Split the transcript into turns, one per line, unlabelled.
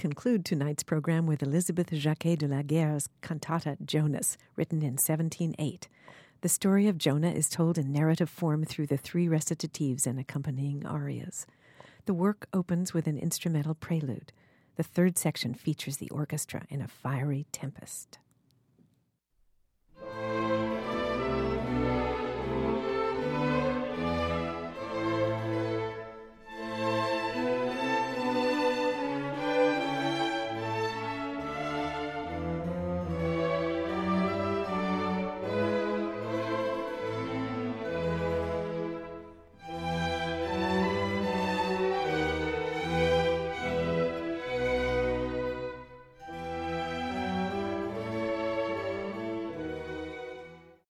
conclude tonight's program with Elizabeth Jacquet de la Guerre's cantata Jonas, written in 1708. The story of Jonah is told in narrative form through the 3 recitatives and accompanying arias. The work opens with an instrumental prelude. The 3rd section features the orchestra in a fiery tempest.